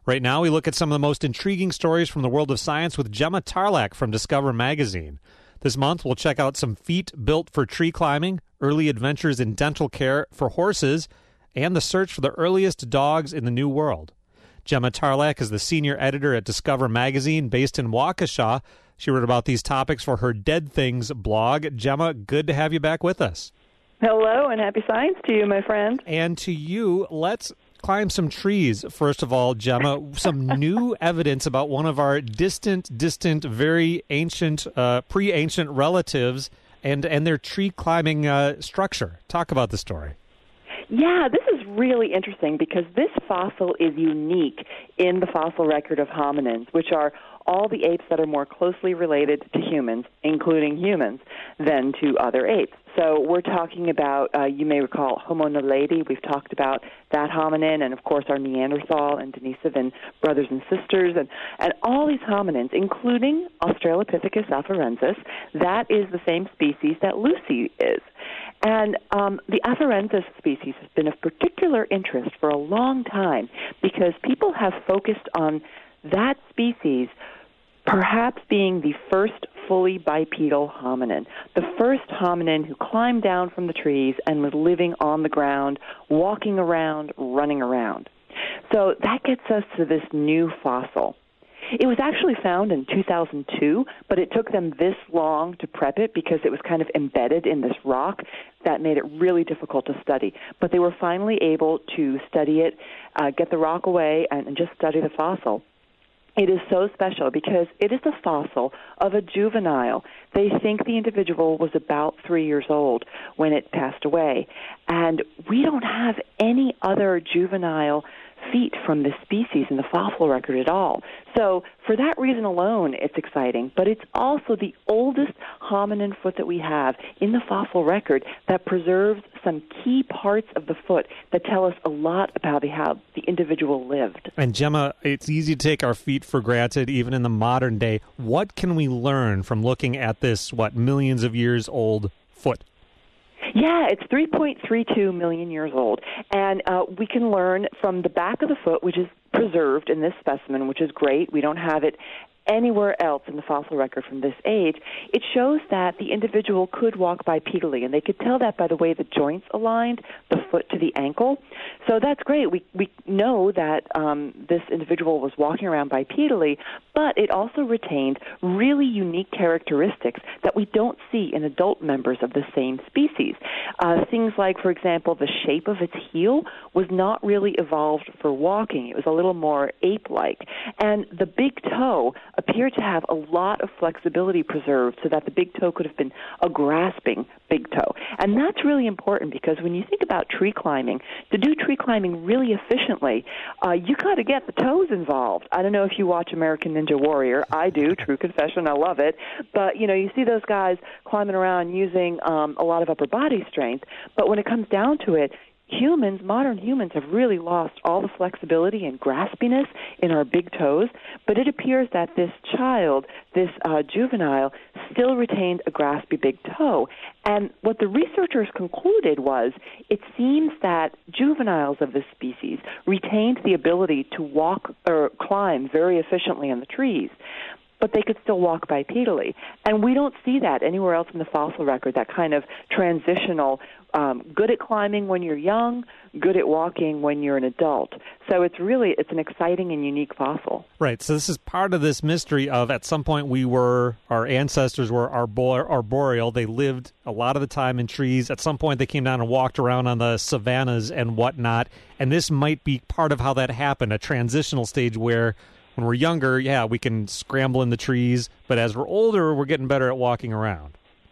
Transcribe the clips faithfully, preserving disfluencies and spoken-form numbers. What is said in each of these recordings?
Right now, we look at some of the most intriguing stories from the world of science with Gemma Tarlak from Discover Magazine. This month, we'll check out some feet built for tree climbing, early adventures in dental care for horses, and the search for the earliest dogs in the New World. Gemma Tarlak is the senior editor at Discover Magazine based in Waukesha. She wrote about these topics for her Dead Things blog. Gemma, good to have you back with us. Hello, and happy science to you, my friend. And to you, let's climb some trees. First of all, Gemma, some new evidence about one of our distant, distant, very ancient, uh, pre-ancient relatives and, and their tree climbing uh, structure. Talk about the story. Yeah, this is really interesting because this fossil is unique in the fossil record of hominins, which are all the apes that are more closely related to humans, including humans, than to other apes. So we're talking about, uh, you may recall, Homo naledi. We've talked about that hominin, and, of course, our Neanderthal and Denisovan brothers and sisters, and, and all these hominins, including Australopithecus afarensis. That is the same species that Lucy is. And um, the afarensis species has been of particular interest for a long time because people have focused on that species perhaps being the first fully bipedal hominin, the first hominin who climbed down from the trees and was living on the ground, walking around, running around. So that gets us to this new fossil. It was actually found in two thousand two, but it took them this long to prep it because it was kind of embedded in this rock that made it really difficult to study. But they were finally able to study it, uh, get the rock away, and, and just study the fossil. It is so special because it is a fossil of a juvenile. They think the individual was about three years old when it passed away. And we don't have any other juvenile feet from this species in the fossil record at all. So for that reason alone, it's exciting. But it's also the oldest hominin foot that we have in the fossil record that preserves some key parts of the foot that tell us a lot about how the individual lived. And Gemma, it's easy to take our feet for granted, even in the modern day. What can we learn from looking at this, what, millions of years old foot? Yeah, it's three point three two million years old, and uh, we can learn from the back of the foot, which is preserved in this specimen, which is great. We don't have it anywhere else in the fossil record from this age. It shows that the individual could walk bipedally, and they could tell that by the way the joints aligned, the foot to the ankle. So that's great. We we know that um, this individual was walking around bipedally, but it also retained really unique characteristics that we don't see in adult members of the same species. Uh, things like, for example, the shape of its heel was not really evolved for walking. It was a little more ape-like. And the big toe appeared to have a lot of flexibility preserved so that the big toe could have been a grasping big toe. And that's really important because when you think about tree climbing, to do tree climbing really efficiently, uh, you got to get the toes involved. I don't know if you watch American Ninja Warrior. I do, true confession, I love it. But, you know, you see those guys climbing around using um, a lot of upper body strength, but when it comes down to it, humans, modern humans, have really lost all the flexibility and graspiness in our big toes, but it appears that this child, this uh, juvenile, still retained a graspy big toe. And what the researchers concluded was it seems that juveniles of this species retained the ability to walk or climb very efficiently on the trees, but they could still walk bipedally. And we don't see that anywhere else in the fossil record, that kind of transitional, um, good at climbing when you're young, good at walking when you're an adult. So it's really, it's an exciting and unique fossil. Right. So this is part of this mystery of at some point we were, our ancestors were arbor- arboreal. They lived a lot of the time in trees. At some point they came down and walked around on the savannas and whatnot. And this might be part of how that happened, a transitional stage where when we're younger, yeah, we can scramble in the trees, but as we're older, we're getting better at walking around.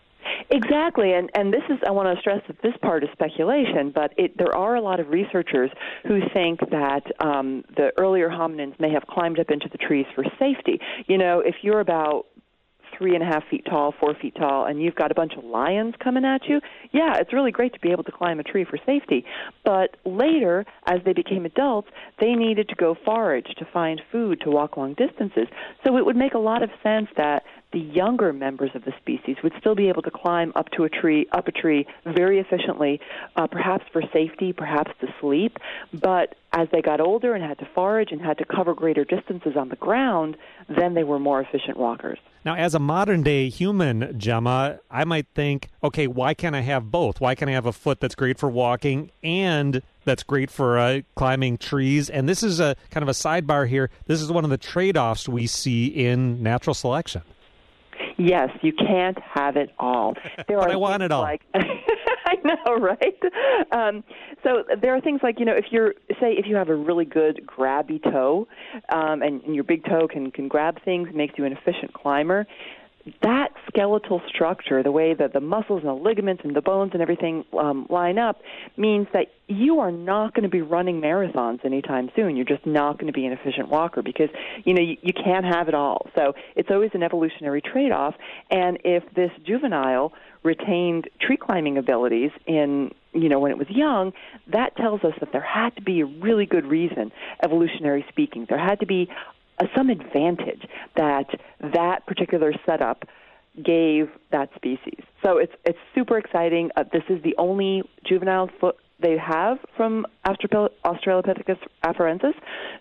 Exactly, and, and this is, I want to stress that this part is speculation, but it, there are a lot of researchers who think that um, the earlier hominins may have climbed up into the trees for safety. You know, if you're about three and a half feet tall, four feet tall, and you've got a bunch of lions coming at you, yeah, it's really great to be able to climb a tree for safety. But later, as they became adults, they needed to go forage to find food to walk long distances. So it would make a lot of sense that the younger members of the species would still be able to climb up to a tree, up a tree very efficiently, uh, perhaps for safety, perhaps to sleep. But as they got older and had to forage and had to cover greater distances on the ground, then they were more efficient walkers. Now, as a modern-day human, Gemma, I might think, okay, why can't I have both? Why can't I have a foot that's great for walking and that's great for uh, climbing trees? And this is a kind of a sidebar here. This is one of the trade-offs we see in natural selection. Yes, you can't have it all. There but are I want it all. Like, I know, right? Um, so there are things like, you know, if you're, say, if you have a really good grabby toe, um, and, and your big toe can, can grab things, makes you an efficient climber, that skeletal structure, the way that the muscles and the ligaments and the bones and everything um, line up, means that you are not going to be running marathons anytime soon. You're just not going to be an efficient walker because, you know, you, you can't have it all. So it's always an evolutionary trade-off. And if this juvenile retained tree climbing abilities in, you know, when it was young, that tells us that there had to be a really good reason, evolutionary speaking. There had to be Uh, some advantage that that particular setup gave that species. So it's it's super exciting. Uh, this is the only juvenile foot they have from Australopithecus afarensis.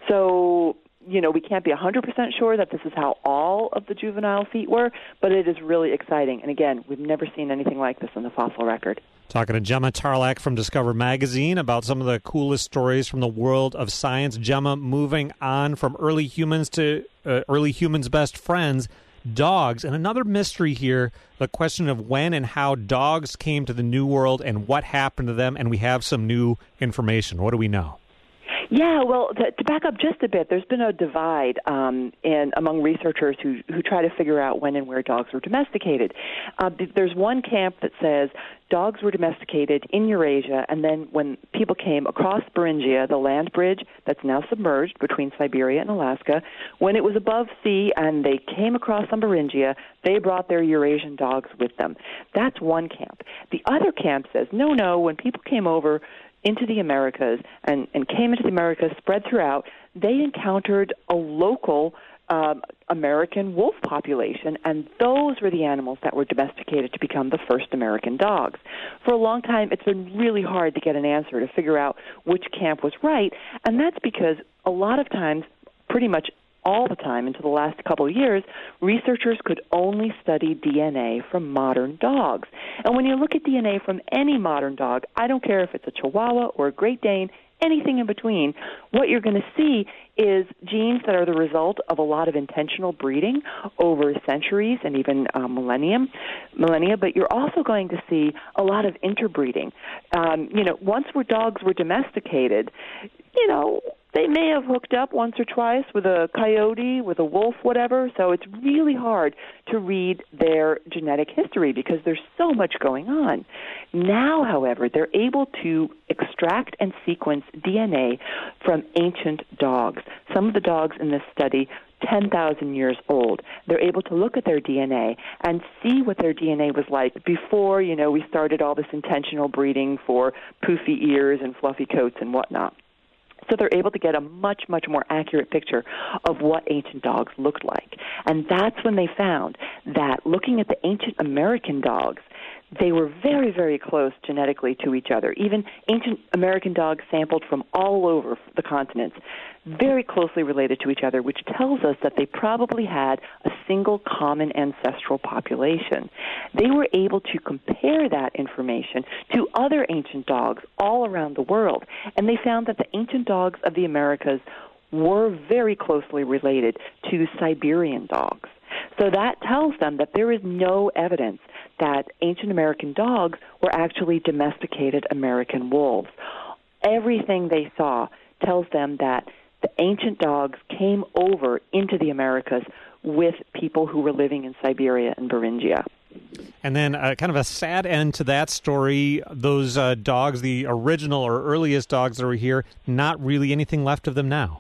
So, you know, we can't be one hundred percent sure that this is how all of the juvenile feet were, but it is really exciting. And again, we've never seen anything like this in the fossil record. Talking to Gemma Tarlak from Discover Magazine about some of the coolest stories from the world of science. Gemma, moving on from early humans to uh, early humans' best friends, dogs. And another mystery here, the question of when and how dogs came to the New World and what happened to them. And we have some new information. What do we know? Yeah, well, to, to back up just a bit, there's been a divide um, in among researchers who, who try to figure out when and where dogs were domesticated. Uh, there's one camp that says dogs were domesticated in Eurasia, and then when people came across Beringia, the land bridge that's now submerged between Siberia and Alaska, when it was above sea and they came across on Beringia, they brought their Eurasian dogs with them. That's one camp. The other camp says, no, no, when people came over into the Americas and, and came into the Americas, spread throughout, they encountered a local um, American wolf population, and those were the animals that were domesticated to become the first American dogs. For a long time, it's been really hard to get an answer to figure out which camp was right, and that's because a lot of times, pretty much all the time until the last couple of years, researchers could only study D N A from modern dogs. And when you look at D N A from any modern dog, I don't care if it's a Chihuahua or a Great Dane, anything in between, what you're going to see is genes that are the result of a lot of intentional breeding over centuries and even uh, millennium, millennia, but you're also going to see a lot of interbreeding. Um, you know, once where dogs were domesticated, you know, they may have hooked up once or twice with a coyote, with a wolf, whatever, so it's really hard to read their genetic history because there's so much going on. Now, however, they're able to extract and sequence D N A from ancient dogs. Some of the dogs in this study, ten thousand years old. They're able to look at their D N A and see what their D N A was like before, you know, we started all this intentional breeding for poofy ears and fluffy coats and whatnot. So they're able to get a much, much more accurate picture of what ancient dogs looked like. And that's when they found that looking at the ancient American dogs, they were very, very close genetically to each other. Even ancient American dogs sampled from all over the continents, very closely related to each other, which tells us that they probably had a single common ancestral population. They were able to compare that information to other ancient dogs all around the world, and they found that the ancient dogs of the Americas were very closely related to Siberian dogs. So that tells them that there is no evidence that ancient American dogs were actually domesticated American wolves. Everything they saw tells them that the ancient dogs came over into the Americas with people who were living in Siberia and Beringia. And then uh, kind of a sad end to that story, those uh, dogs, the original or earliest dogs that were here, not really anything left of them now.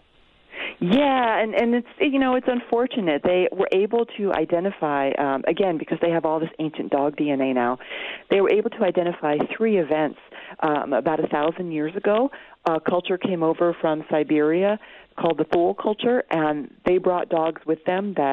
Yeah, and, and it's, you know, it's unfortunate. They were able to identify, um, again, because they have all this ancient dog D N A now, they were able to identify three events um, about a thousand years ago. A culture came over from Siberia called the Thule culture, and they brought dogs with them that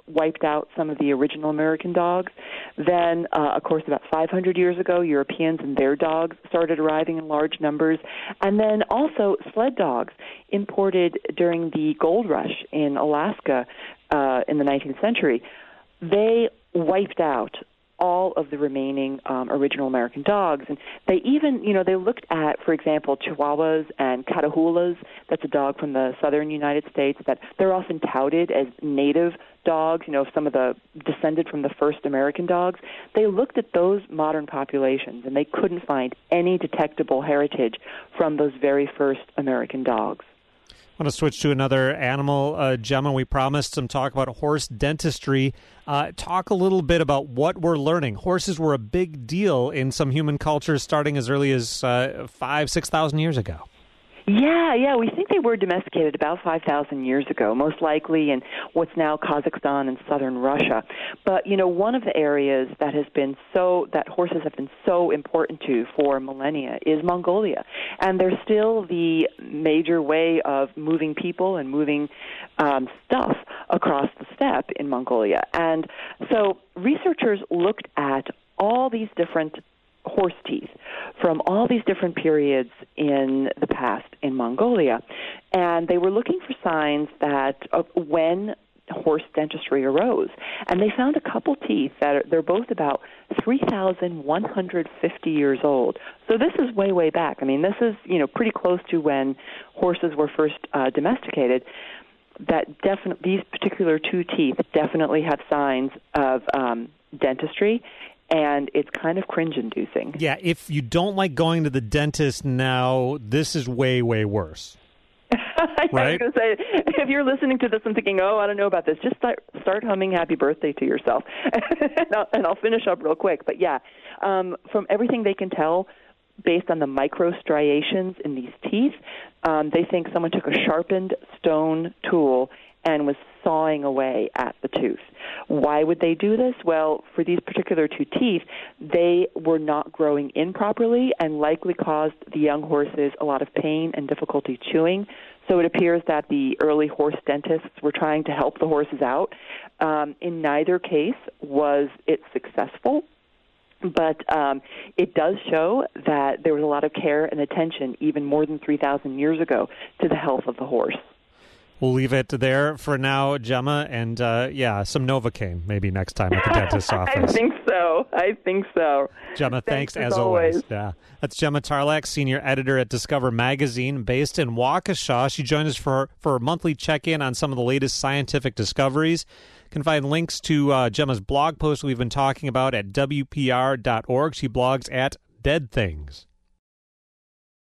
wiped out some of the original American dogs. Then, uh, of course, about five hundred years ago, Europeans and their dogs started arriving in large numbers. And then also sled dogs imported during the gold rush in Alaska uh, in the nineteenth century. They wiped out all of the remaining um, original American dogs. And they even, you know, they looked at, for example, Chihuahuas and Catahoulas. That's a dog from the southern United States that they're often touted as native dogs, you know, some of the descended from the first American dogs. They looked at those modern populations, and they couldn't find any detectable heritage from those very first American dogs. I want to switch to another animal, uh, Gemma. We promised some talk about horse dentistry. Uh, talk a little bit about what we're learning. Horses were a big deal in some human cultures starting as early as uh, five, six thousand years ago. Yeah, yeah, we think they were domesticated about five thousand years ago, most likely in what's now Kazakhstan and southern Russia. But, you know, one of the areas that has been so, that horses have been so important to for millennia is Mongolia. And they're still the major way of moving people and moving um, stuff across the steppe in Mongolia. And so researchers looked at all these different horse teeth from all these different periods in the past in Mongolia. And they were looking for signs that of when horse dentistry arose. And they found a couple teeth that are, they're both about three thousand one hundred fifty years old. So this is way, way back. I mean, this is, you know, pretty close to when horses were first uh, domesticated. That definite, these particular two teeth definitely have signs of um, dentistry. And it's kind of cringe-inducing. Yeah, if you don't like going to the dentist now, this is way, way worse. Right? I was going to say, if you're listening to this and thinking, oh, I don't know about this, just start, start humming Happy Birthday to yourself. and, I'll, and I'll finish up real quick. But yeah, um, from everything they can tell, based on the microstriations in these teeth, um, they think someone took a sharpened stone tool and was sawing away at the tooth. Why would they do this? Well, for these particular two teeth, they were not growing in properly and likely caused the young horses a lot of pain and difficulty chewing. So it appears that the early horse dentists were trying to help the horses out. Um, in neither case was it successful. But um, it does show that there was a lot of care and attention, even more than three thousand years ago, to the health of the horse. We'll leave it there for now, Gemma, and uh, yeah, some Novocaine maybe next time at the dentist's office. I think so. I think so. Gemma, thanks, thanks as, as always. always. Yeah, that's Gemma Tarlak, senior editor at Discover Magazine, based in Waukesha. She joined us for for a monthly check-in on some of the latest scientific discoveries. You can find links to uh, Gemma's blog post we've been talking about at W P R dot org. She blogs at Dead Things.